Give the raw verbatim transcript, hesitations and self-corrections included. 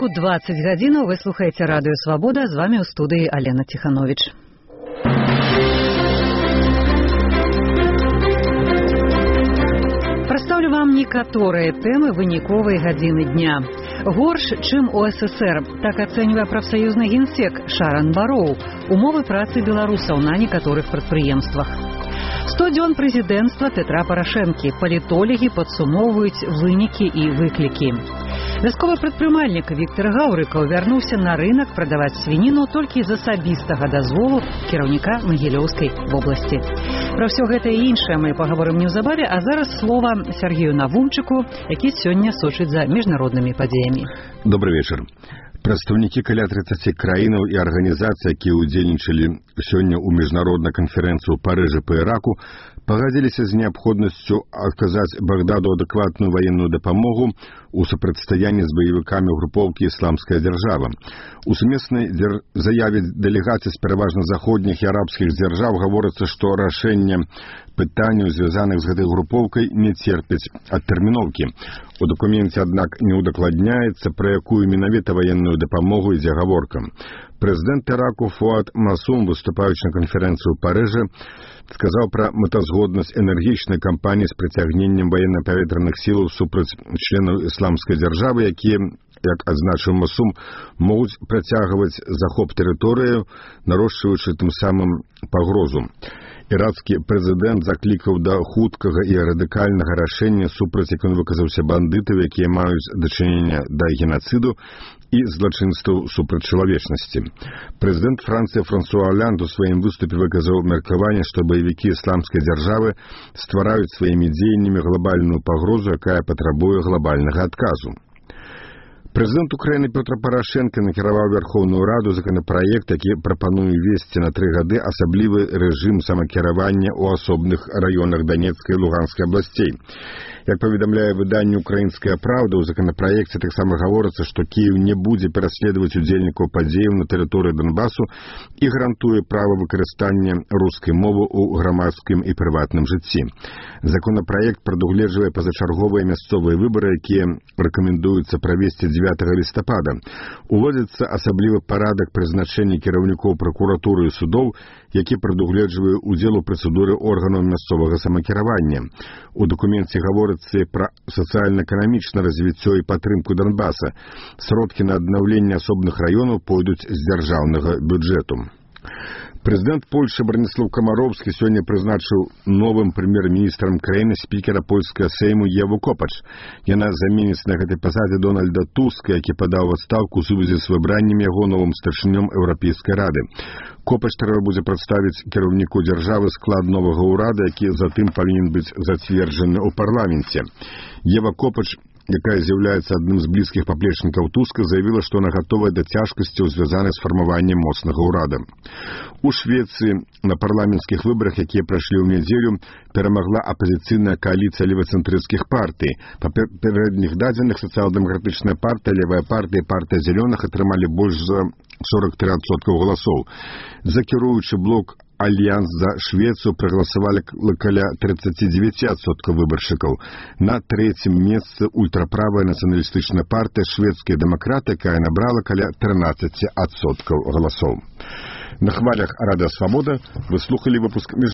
выпуску двадцать гадзінаў. Вы слухаеце радыё Свабода. З вами ў студыі Алена Тиханович. Прадстаўлю вам некаторыя тэмы выніковай гадзіны дня. Горш, чым у СССР. Так ацэньвае прафсаюзны генсек Шаран Бароў умовы працы беларусаў на некаторых прадпрыемствах. сто дзён прэзідэнцтва Петра Парашэнкі. Палітолагі падсумоўваюць вынікі і выклікі. Вясковы прадпрымальнік Віктор Гаўрыкаў вярнуўся на рынок прадаваць свініну толькі з асабістага дазволу кіраўніка Магілёўскай вобласці. Пра ўсё гэта і іншае мы пагаворым неўзабаве, а зараз слова Сергею Навумчыку, які сёння сочыць за міжнароднымі падзеямі. Добрый вечар. Прадстаўнікі каля тридцати краінаў і арганізацый, якія ўдзельнічалі сёння ў міжнароднай канферэнцыі ў Парыжы па Іраку, пагадзіліся з неабходнасцю аказаць Багдаду адэкватную ваенную дапамогу у супрацьстаянні з баевікамі групоўкі «Ісламская дзяржава». У сумеснай дзер... заяве дэлегацый з пераважна заходніх і арабскіх дзяржаў гаворыцца, што рашэнне пытанняў, звязаных з гэтай групоўкай, не церпяць адтэрміноўкі. У дакуменце, аднак, не ўдакладняецца, пра якую менавіта ваенную дапамогу ідзе гаворка. Прэзідэнт Іраку Фуад Масум, выступаючы на канферэнцыі ў Парыжы, сказаў пра мэтазгоднасць энергічнай кампаніі з прыцягненнем военно-паветраных сілаў супраць членаў ісламскай дзяржавы, якія, як адзначыў Масум, могуць працягваць захоп тэрыторыі, нарошчваючы тым самым пагрозу. Ірацкі прэзідэнт заклікаў да хуткага і радыкальнага рашэння супраць, як ён выказаўся, бандытаў, якія маюць дачыненне да генацыду і злачынстваў супраць чалавечнасці. Прэзідэнт Францыі Франсуа Оланд у сваім выступе выказаў меркаванне, што баевікі ісламскай дзяржавы ствараюць сваімі дзеяннямі глобальную пагрозу, якая патрабуе глобальнага адказу. Прэзідэнт Украіны Петр Парашэнка накіраваў Верховную Раду законапраект, які прапануе ввесці на тры гады асаблівы рэжым самакіравання ў асобных раёнах Данецкай і Луганскай абласцей. Як паведамляе выданне «Украінская правда», у законапраекце таксама гаворыцца, што Кіеў не будзе пераследаваць удзельнікаў падзеяў на тэрыторыі Донбасу і гарантуе права выкарыстання рускай мовы ў грамадскім і прыватным жыцці. Законапраект прадугледжвае пазачарговыя мясцовыя выбары, якія рэкамендуюцца правесці дзевятага лістапада. Уводзіцца асаблівы парадак прызначэння кіраўнікоў пракуратуры і судоў, які прадугледжвае удзел у працэдуры органаў мясцовага самакіравання. У дакуменце гаворыцца пра сацыяльна-эканамічнае развіццё і падтрымку Донбаса. Сродкі на аднаўленне асобных раёнаў пойдуць з дзяржаўнага бюджэту. Прэзідэнт Польшчы Браніслаў Камароўскі сёння прызначыў новым прэм'ер-міністрам краіны спікера польскага сейму Еву Копач. Яна заменіць на гэтай пасадзе Дональда Туска, які падаў у адстаўку ў сувязі з выбраннем яго новым старшынём Еўрапейскай рады. Копач трэба будзе прадставіць кіраўніку дзяржавы склад новага ўрада, які затым павінен быць зацверджаны ў парламенце. Ева Копач, якая з'яўляецца адным з блізкіх паплечнікаў Туска, заявіла, што яна гатовая да цяжкасцяў, звязаных з фармаваннем моцнага ўрада. У Швецыі на парламенцкіх выбарах, якія прайшлі ў нядзелю, перамагла апазіцыйная кааліцыя левацэнтрысцкіх партый. Па папярэдніх дадзеных сацыял-дэмакратычная партыя, левая партыя і партыя зялёных атрымалі больш за сорок три адсоткі галасоў. За кіруючы блок Альянс за Швецыю прагаласавалі каля тридцать девять адсоткаў выбаршчыкаў. На трэцім месцы ультраправая нацыяналістычная партыя «Шведскія дэмакраты», якая набрала каля тринадцать адсоткаў галасоў. На хвалях Радыё Свабода вы слухалі выпуск